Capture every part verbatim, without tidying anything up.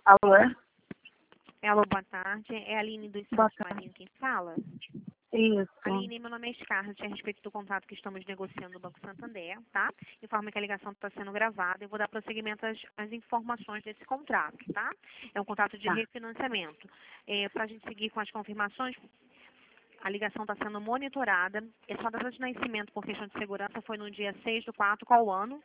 Alô? Alô, boa tarde. É a Aline do Boa Santos Marinho quem fala? Isso. Aline, meu nome é Scarlett, a respeito do contrato que estamos negociando no Banco Santander, tá? Informa que a ligação está sendo gravada. Eu vou dar prosseguimento às, às informações desse contrato, tá? É um contrato de Tá. refinanciamento. É, Para a gente seguir com as confirmações, a ligação está sendo monitorada. Essa data de nascimento, por questão de segurança, foi no dia seis do quatro, qual ano?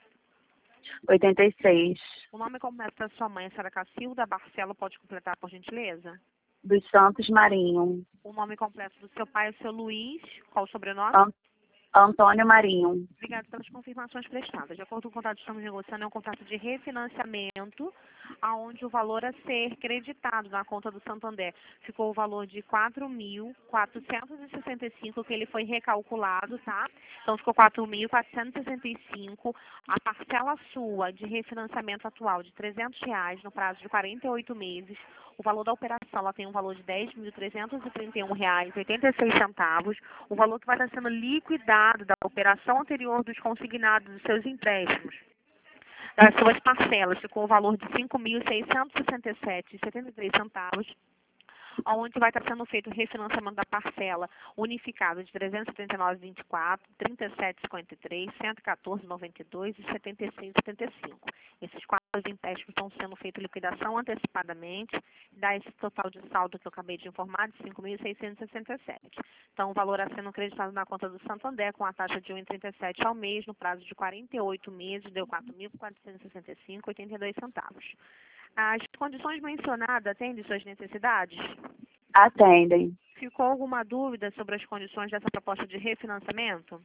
oitenta e seis. O nome completo da sua mãe, a senhora Cacilda Barcelo, pode completar, por gentileza? Dos Santos Marinho. O nome completo do seu pai, o seu Luiz, qual o sobrenome? An Antônio Marinho. Obrigada pelas confirmações prestadas. De acordo com o contrato que estamos negociando, é um contrato de refinanciamento, aonde o valor a ser creditado na conta do Santander ficou o valor de quatro mil quatrocentos e sessenta e cinco, que ele foi recalculado, tá? Então ficou quatro mil quatrocentos e sessenta e cinco. A parcela sua de refinanciamento atual de trezentos reais no prazo de quarenta e oito meses. O valor da operação ela tem um valor de dez mil trezentos e trinta e um reais e oitenta e seis centavos. O valor que vai estar sendo liquidado da operação anterior dos consignados dos seus empréstimos, das suas parcelas, ficou o valor de cinco mil seiscentos e sessenta e sete reais e setenta e três centavos. Onde vai estar sendo feito o refinanciamento da parcela unificada de trezentos e setenta e nove reais e vinte e quatro centavos, trinta e sete reais e cinquenta e três centavos, cento e quatorze reais e noventa e dois centavos e setenta e seis reais e setenta e cinco centavos. Esses quatro empréstimos estão sendo feitos liquidação antecipadamente, dá esse total de saldo que eu acabei de informar de cinco mil seiscentos e sessenta e sete reais. Então, o valor a sendo creditado na conta do Santander com a taxa de um vírgula trinta e sete ao mês, no prazo de quarenta e oito meses, deu quatro mil quatrocentos e sessenta e cinco reais e oitenta e dois centavos. As condições mencionadas atendem suas necessidades? Atendem. Ficou alguma dúvida sobre as condições dessa proposta de refinanciamento?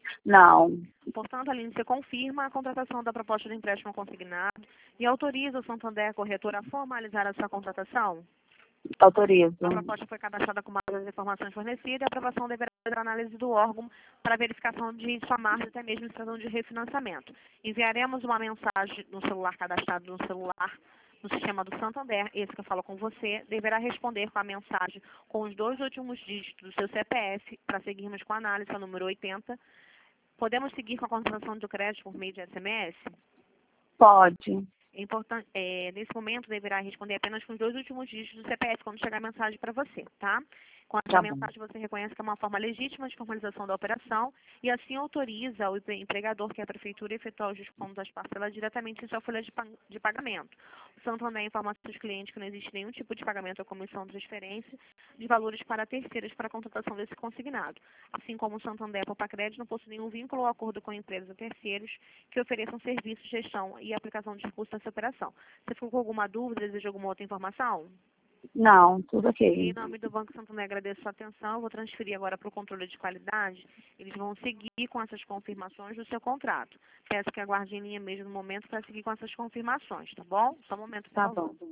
Não. Portanto, Aline, você confirma a contratação da proposta de empréstimo consignado e autoriza o Santander Corretora a formalizar a sua contratação? Autorizo. A proposta foi cadastrada com base nas informações fornecidas e a aprovação deverá ser a análise do órgão para verificação de sua margem, até mesmo em situação de refinanciamento. Enviaremos uma mensagem no celular cadastrado no celular no sistema do Santander, esse que eu falo com você, deverá responder com a mensagem com os dois últimos dígitos do seu C P F para seguirmos com a análise, ao número oitenta. Podemos seguir com a contratação do crédito por meio de S M S? Pode. É importante, é, nesse momento, deverá responder apenas com os dois últimos dígitos do C P F quando chegar a mensagem para você, tá? Com essa Tá bom. mensagem, você reconhece que é uma forma legítima de formalização da operação e assim autoriza o empregador, que é a prefeitura, a efetuar os descontos das parcelas diretamente em sua folha de, pa- de pagamento. O Santander informa aos seus clientes que não existe nenhum tipo de pagamento ou comissão ou transferência de valores para terceiros para a contratação desse consignado. Assim como o Santander Poupa Crédito não possui nenhum vínculo ou acordo com empresas ou terceiros que ofereçam serviços, gestão e aplicação de recursos nessa operação. Você ficou com alguma dúvida, deseja alguma outra informação? Não, tudo Em ok. nome do Banco Santander, agradeço a sua atenção. Eu vou transferir agora para o controle de qualidade. Eles vão seguir com essas confirmações do seu contrato. Peço que aguarde em linha mesmo no momento para seguir com essas confirmações, tá bom? Só um momento, por Tá favor. bom.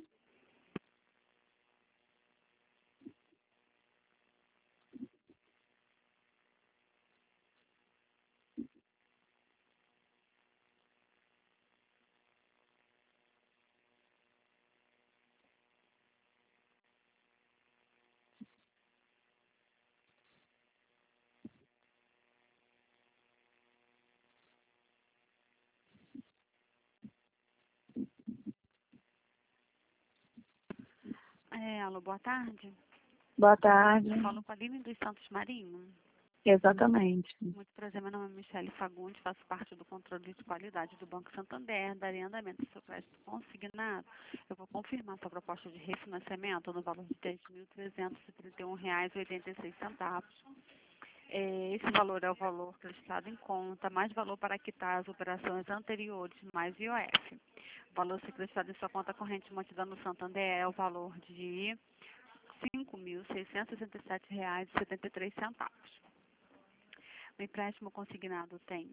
É, alô, boa tarde. Boa tarde. Eu falo com a Aline dos Santos Marinho. Exatamente. Muito prazer, meu nome é Michele Fagundes, faço parte do controle de qualidade do Banco Santander, darei andamento ao seu crédito consignado. Eu vou confirmar sua proposta de refinanciamento no valor de dez mil trezentos e trinta e um reais e oitenta e seis centavos. É, esse valor é o valor prestado em conta, mais valor para quitar as operações anteriores, mais I O F. O valor secretado em sua conta corrente mantida no Santander é o valor de cinco mil seiscentos e sessenta e sete reais e setenta e três centavos. O empréstimo consignado tem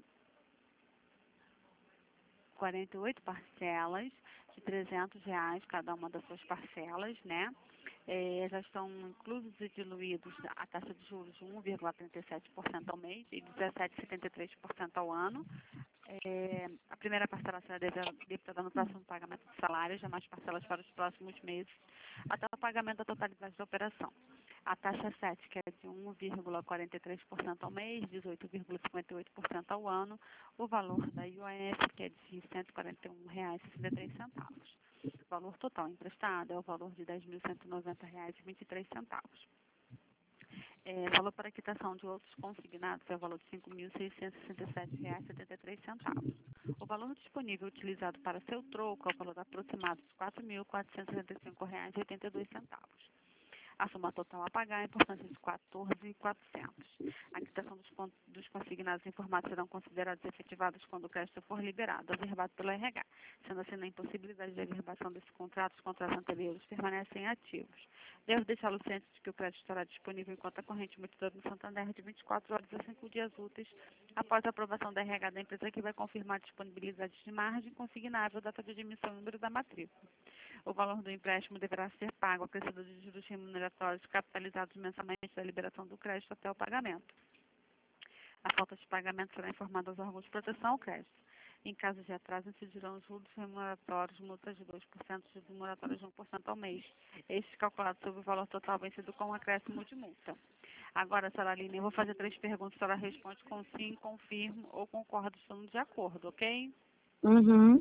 quarenta e oito parcelas de trezentos reais cada uma das suas parcelas, né? É, já estão inclusos e diluídos a taxa de juros de um vírgula trinta e sete por cento ao mês e dezessete vírgula setenta e três por cento ao ano. É, a primeira parcela será debitada no próximo pagamento de salários, demais parcelas para os próximos meses, até o pagamento da totalidade da operação. A taxa sete, que é de um vírgula quarenta e três por cento ao mês, dezoito vírgula cinquenta e oito por cento ao ano. O valor da I O F, que é de cento e quarenta e um reais e sessenta e três centavos. O valor total emprestado é o valor de dez mil cento e noventa reais e vinte e três centavos. É, valor para quitação de outros consignados é o valor de cinco mil seiscentos e sessenta e sete reais e setenta e três centavos. O valor disponível utilizado para seu troco é o valor aproximado de quatro mil quatrocentos e setenta e cinco reais e oitenta e dois centavos. A soma total a pagar é, portanto, de quatorze mil e quatrocentos reais. A quitação dos, dos consignados informados serão considerados efetivados quando o crédito for liberado, averbado pelo R H. Sendo assim, na impossibilidade de averbação desses contratos, os contratos anteriores permanecem ativos. Devo deixá-lo ciente de que o crédito estará disponível em conta corrente emitida no Santander de vinte e quatro horas a cinco dias úteis após a aprovação da R H da empresa, que vai confirmar a disponibilidade de margem consignável, data de admissão e número da matrícula. O valor do empréstimo deverá ser pago acrescido de juros remuneratórios capitalizados mensalmente da liberação do crédito até o pagamento. A falta de pagamento será informada aos órgãos de proteção ao crédito. Em caso de atraso, incidirão juros remuneratórios, multas de dois por cento, juros remuneratórios de um por cento ao mês. Este calculado sobre o valor total vencido com um acréscimo de multa. Agora, senhora Aline, eu vou fazer três perguntas, a senhora responde com sim, confirmo ou concordo, estamos de acordo, ok? Uhum.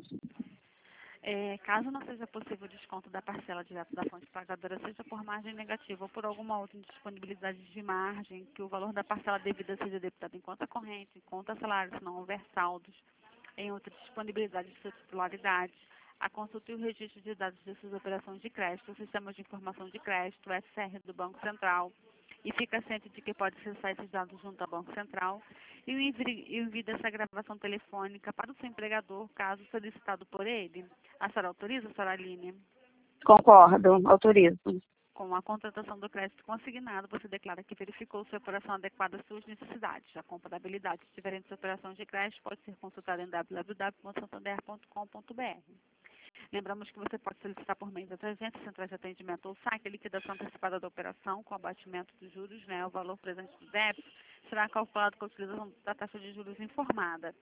É, caso não seja possível o desconto da parcela direta da fonte pagadora, seja por margem negativa ou por alguma outra indisponibilidade de margem, que o valor da parcela devida seja debitado em conta corrente, em conta salário, se não houver saldos, em outra disponibilidade de sua titularidade, a consulta e o registro de dados de suas operações de crédito, o Sistema de Informação de Crédito, o S R do Banco Central, e fica ciente de que pode acessar esses dados junto ao Banco Central e envia essa gravação telefônica para o seu empregador, caso solicitado por ele. A senhora autoriza, senhora Aline? Concordo, autorizo. Com a contratação do crédito consignado, você declara que verificou se a operação adequada às suas necessidades. A comparabilidade de diferentes operações de crédito pode ser consultada em w w w ponto santander ponto com ponto b r. Lembramos que você pode solicitar por meio das agências, centrais de atendimento ou saque a liquidação antecipada da operação com abatimento dos juros, né? O valor presente do débito será calculado com a utilização da taxa de juros informada.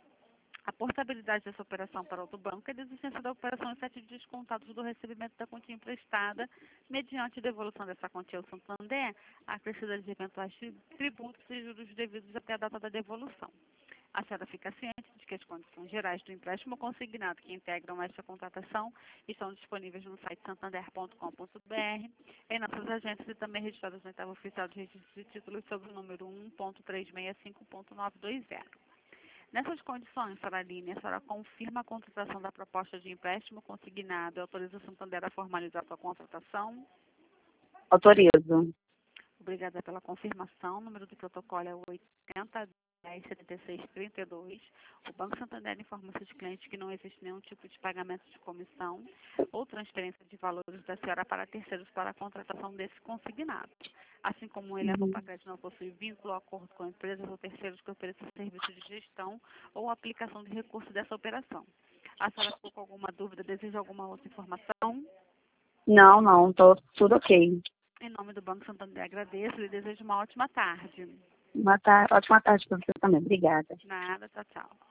A portabilidade dessa operação para outro banco é a existência da operação em sete dias contados do recebimento da quantia emprestada, mediante devolução dessa quantia ao Santander, acrescida de eventuais tributos e juros devidos até a data da devolução. A senhora fica ciente de que as condições gerais do empréstimo consignado que integram esta contratação estão disponíveis no site santander ponto com ponto b r, em nossas agências e também registradas no oitavo oficial de registro de títulos sob o número um ponto trezentos e sessenta e cinco ponto novecentos e vinte. Nessas condições, senhora Aline, a senhora confirma a contratação da proposta de empréstimo consignado e autoriza o Santander a formalizar a sua contratação? Autorizo. Obrigada pela confirmação. O número do protocolo é oitenta dez setenta e seis trinta e dois. O Banco Santander informa seus clientes que não existe nenhum tipo de pagamento de comissão ou transferência de valores da senhora para terceiros para a contratação desse consignado. Assim como ele leva para crédito não possui vínculo ou acordo com empresas ou terceiros que ofereçam serviço de gestão ou aplicação de recursos dessa operação. A senhora ficou com alguma dúvida? Deseja alguma outra informação? Não, não, tô tudo ok. Em nome do Banco Santander, agradeço e desejo uma ótima tarde. Uma tar- ótima tarde para você também. Obrigada. Nada, tchau, tchau.